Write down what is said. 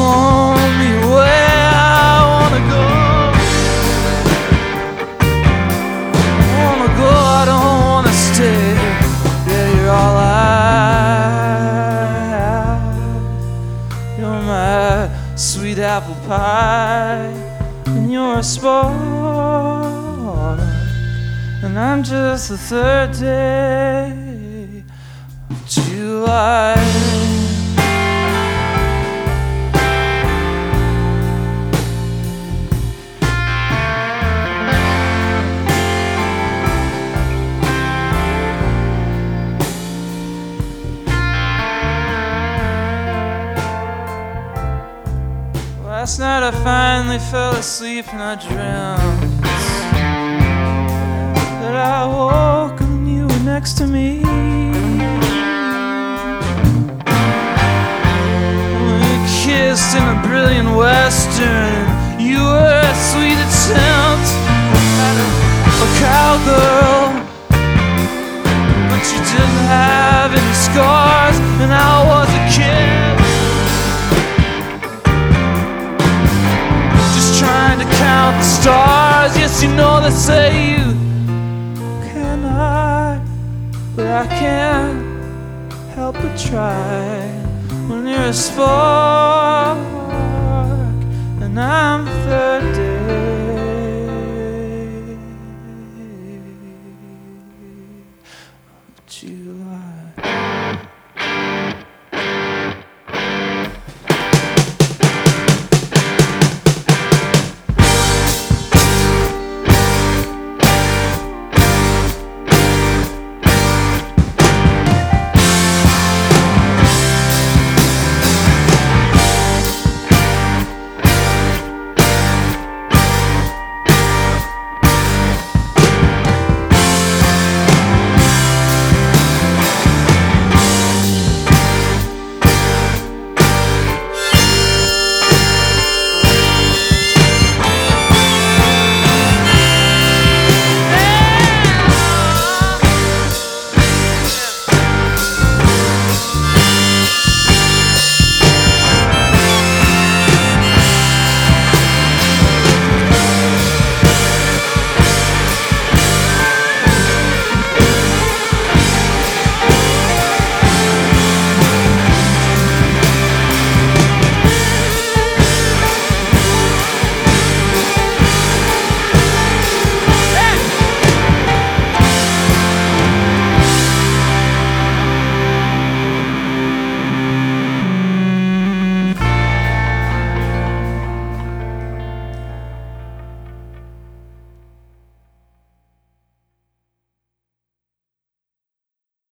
phone me where I wanna go. I wanna go, I don't wanna stay. Yeah, you're all I have. You're my sweet apple pie, and you're a spark, and I'm just the third day of July. Last night I finally fell asleep and I dreamt that I woke and you were next to me. We kissed in a brilliant western. You were a sweet attempt at a cowgirl, but you didn't have any scars, and I was a kid trying to count the stars. Yes, you know they say you cannot, but I can't help but try when you're a spark.